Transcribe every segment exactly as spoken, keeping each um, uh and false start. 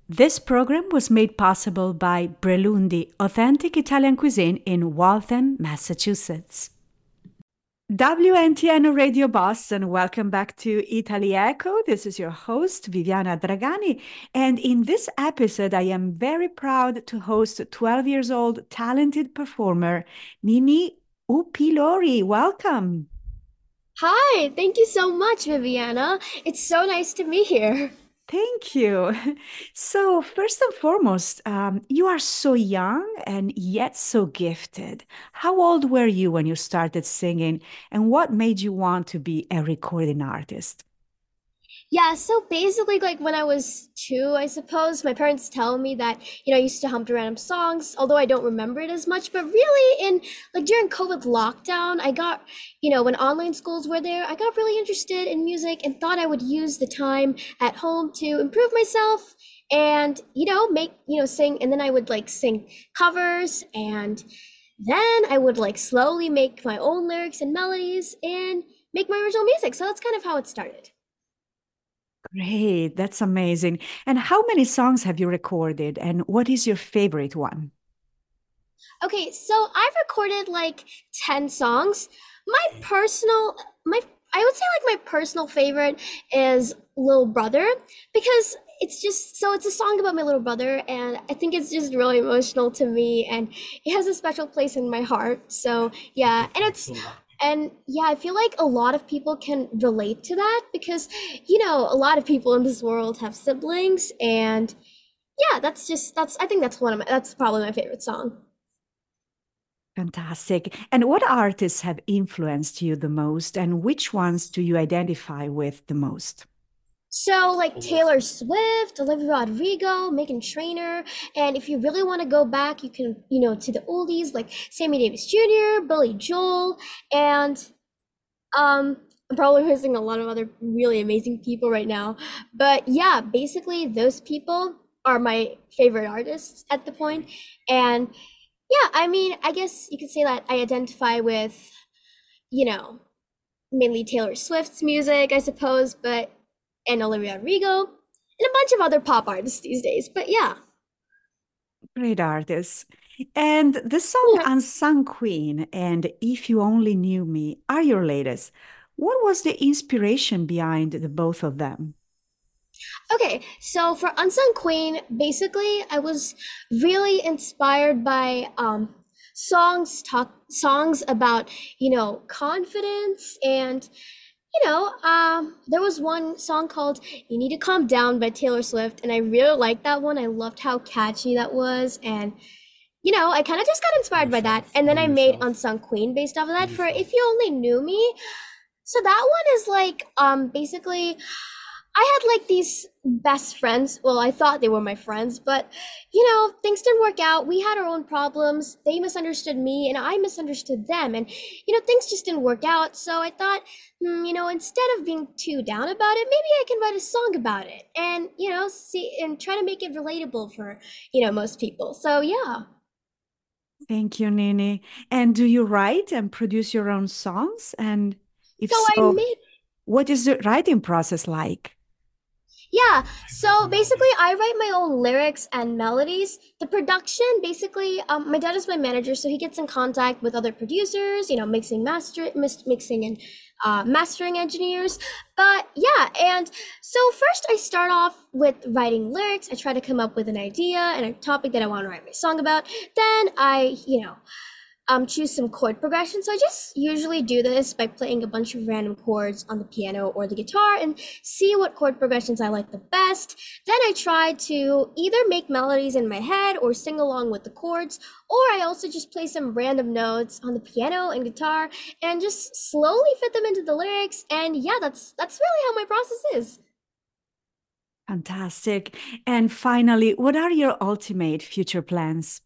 This program was made possible by Brelundi, authentic Italian cuisine in Waltham, Massachusetts. W N T N Radio Boston, welcome back to Italy Echo. This is your host, Viviana Dragani. And in this episode, I am very proud to host twelve years old talented performer, Nini Upilori. Welcome. Hi, thank you so much, Viviana. It's so nice to be here. Thank you. So, first and foremost, um, you are so young and yet so gifted. How old were you when you started singing, and what made you want to be a recording artist? Yeah, so basically, like when I was two, I suppose, my parents tell me that, you know, I used to hum to random songs, although I don't remember it as much. But really, in like during COVID lockdown, I got, you know, when online schools were there, I got really interested in music and thought I would use the time at home to improve myself and, you know, make, you know, sing. And then I would like sing covers and then I would like slowly make my own lyrics and melodies and make my original music. So that's kind of how it started. Great, that's amazing. And how many songs have you recorded, and what is your favorite one? Okay, so I've recorded like ten songs. My personal, my, I would say like my personal favorite is Little Brother because it's just, so it's a song about my little brother and I think it's just really emotional to me and it has a special place in my heart. So yeah, and it's, and yeah, I feel like a lot of people can relate to that because, you know, a lot of people in this world have siblings and yeah, that's just, that's, I think that's one of my, that's probably my favorite song. Fantastic. And what artists have influenced you the most, and which ones do you identify with the most? So like Taylor Swift, Olivia Rodrigo, Megan Trainor, and if you really want to go back, you can, you know, to the oldies like Sammy Davis Junior, Billy Joel, and um I'm probably missing a lot of other really amazing people right now. But yeah, basically those people are my favorite artists at the point. And yeah, I mean, I guess you could say that I identify with, you know, mainly Taylor Swift's music, I suppose, but and Olivia Rodrigo and a bunch of other pop artists these days. But yeah. Great artists. And the song Yeah. Unsung Queen and If You Only Knew Me are your latest. What was the inspiration behind the both of them? Okay, so for Unsung Queen, basically I was really inspired by um songs talk songs about, you know, confidence and you know, um, there was one song called You Need to Calm Down by Taylor Swift, and I really liked that one. I loved how catchy that was. And, you know, I kind of just got inspired by that. And then I made Unsung Queen based off of that for If You Only Knew Me. So that one is like, um, basically, I had like these best friends. Well, I thought they were my friends, but you know, things didn't work out. We had our own problems. They misunderstood me and I misunderstood them. And you know, things just didn't work out. So I thought, hmm, you know, instead of being too down about it, maybe I can write a song about it and, you know, see and try to make it relatable for, you know, most people. So yeah. Thank you, Nini. And do you write and produce your own songs? And if So I so, made what is the writing process like? Yeah, so basically, I write my own lyrics and melodies. The production, basically, um, my dad is my manager, so he gets in contact with other producers, you know, mixing, master, mis- mixing, and uh, mastering engineers. But yeah, and so first I start off with writing lyrics. I try to come up with an idea and a topic that I want to write my song about. Then I, you know, um, choose some chord progression. So I just usually do this by playing a bunch of random chords on the piano or the guitar and see what chord progressions I like the best. Then I try to either make melodies in my head or sing along with the chords, or I also just play some random notes on the piano and guitar and just slowly fit them into the lyrics. And yeah, that's that's really how my process is. Fantastic. And finally, what are your ultimate future plans?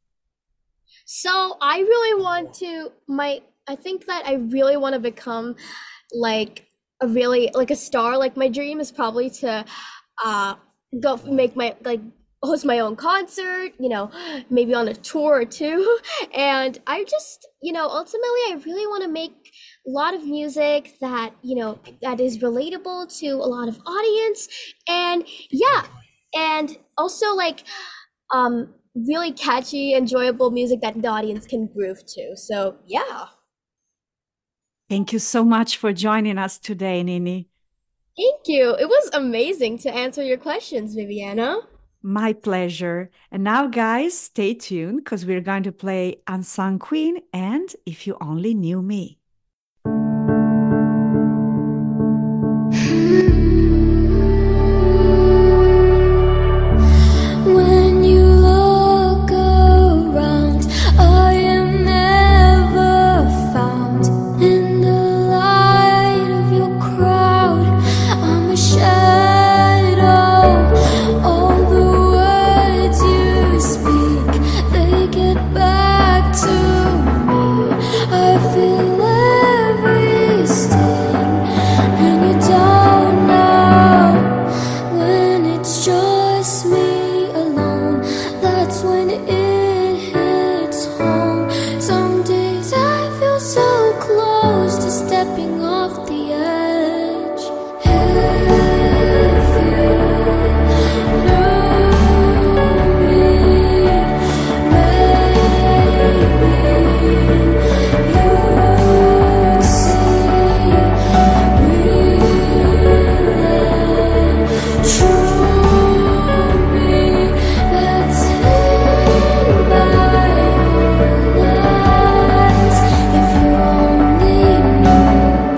So I really want to my I think that I really want to become like a really like a star. Like my dream is probably to uh go make my like host my own concert, you know, maybe on a tour or two. And I just, you know, ultimately I really want to make a lot of music that, you know, that is relatable to a lot of audience. And yeah, and also like um, really catchy, enjoyable music that the audience can groove to. So yeah. Thank you so much for joining us today, Nini. Thank you. It was amazing to answer your questions, Viviana. My pleasure. And now, guys, stay tuned because we're going to play Unsung Queen and If You Only Knew Me. When you look around, I am never found in the light of your crowd. I'm a shadow. All the words you speak, they get back to me. I feel every sting, and you don't know when it's just me alone. That's when it hits home. Some days I feel so close to stepping off the edge. If you knew me, maybe you'd see real and true me that's hidden by your lies. If you only knew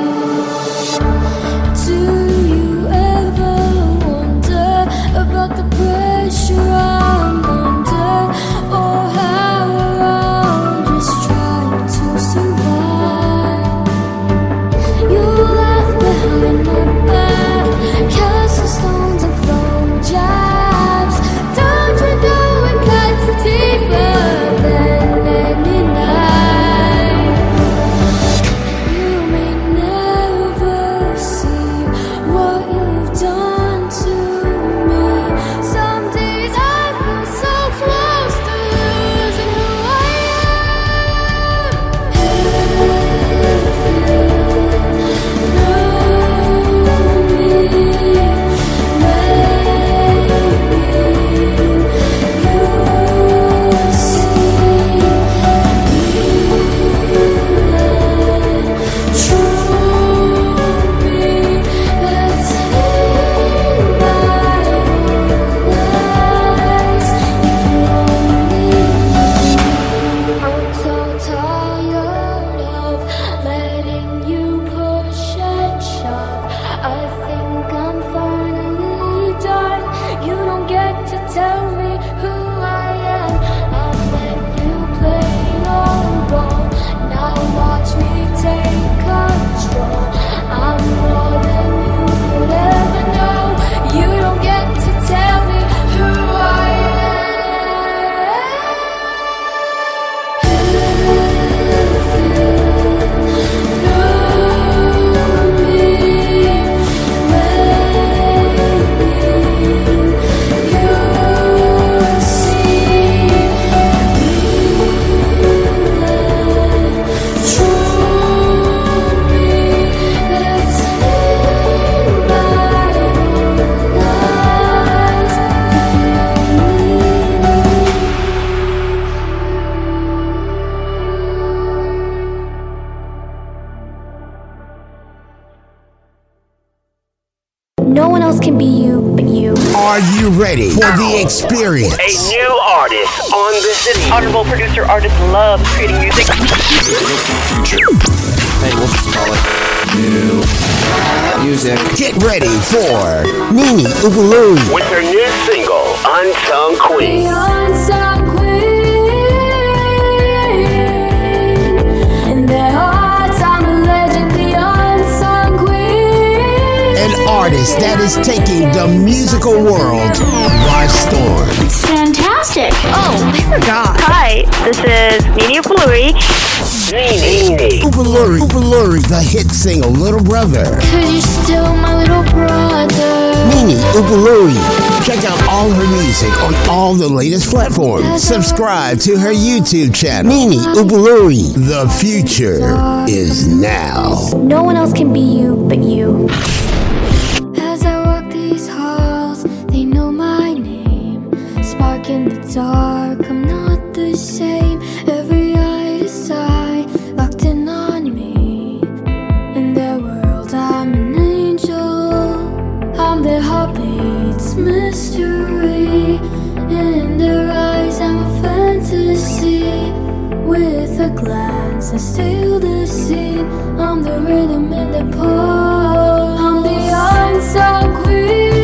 me. Do you ever wonder about the pressure I'm under, or how I'm just trying to survive? You laugh behind my back, casting stones and throwing jabs. Don't you know it cuts deeper than any knife? You may never see what you've done to me. Some days I feel so close to losing who I am. If you knew me, no one else can be you but you. Are you ready for the experience? A new artist on the city. Honorable producer artist loves creating music. Future. Hey, we'll just call it new music. Get ready for Nini Ukulele With her new single, Unsung Queen. The unsung queen. In their hearts, I'm a legend. The unsung queen. an artist that is taking the musical world by storm. It's fantastic. Oh, I forgot. Hi, this is Nini Ukulele. Nini. Ukulele, Ukulele, the hit single Little Brother. Cause you're still my little brother. Nini Ukulele. Check out all her music on all the latest platforms. Subscribe to her YouTube channel. Nini Ukulele. The future is now. No one else can be you but you. As I walk these halls, they know my in the dark, I'm not the same. Every eye to side, locked in on me. In their world, I'm an angel. I'm their heartbeat's mystery. In their eyes, I'm a fantasy. With a glance, I steal the scene. I'm the rhythm in the pulse. I'm the unsung queen.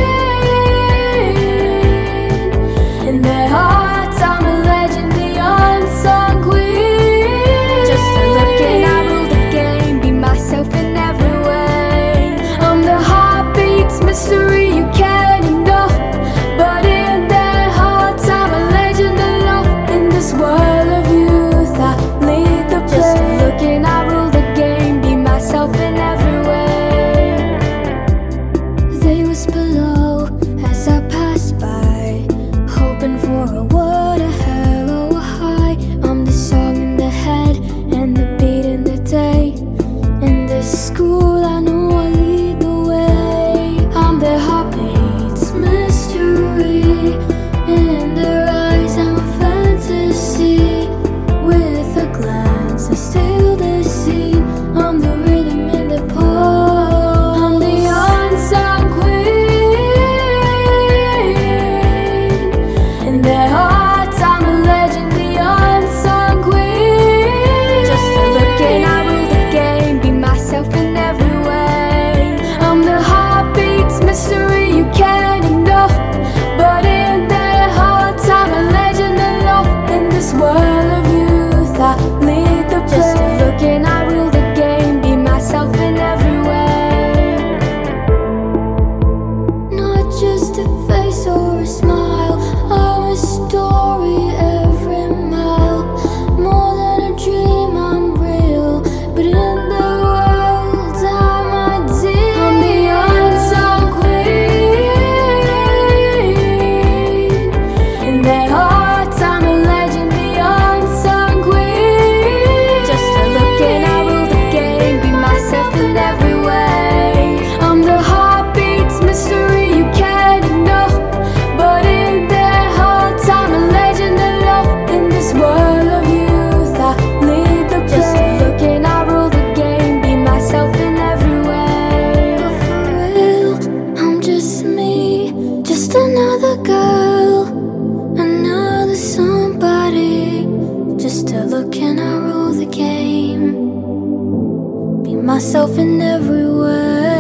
In their hearts, I'm a legend, the unsung queen. Just a look and I rule the game, be myself in every way. I'm the heartbeat's mystery, you can't ignore. But in their hearts, I'm a legend alone. In this world of youth, I lead the play. Just a look and I rule the game, be myself in every way. They whisper low as I pass by, hoping for a word, a hello, a hi. I'm the song in the head and the beat in the day. In this school, I know I lead the way. I'm their heartbeat's mystery. In their eyes, I'm a fantasy. With a glance, I steal the scene. I'm the rhythm in the pulse. I'm the unsung queen. In their hearts, I'm a legend, the unsung queen. Just a look and I rule the game, be myself in every way. I'm the heartbeat's mystery, you can't ignore. But in their hearts, I'm a legend alone. In this world of youth, I lead the play. Just a look and I rule the game, be myself in every way. Not just a face or a smile, I'm a story every mile. More than a dream, I'm real. But in the world, I'm ideal. I'm the unsung queen. In their hearts, I'm a legend, the unsung queen. Just a look and I rule the game, be myself in every way. I'm the heartbeat's mystery, you can't ignore. But in their hearts, I'm a legend alone. In this world of youth, I lead the play. Just a look and I rule the game, be myself in every way. But for real, I'm just me, just another girl, another somebody. Just a look and I rule the game, be myself in every way.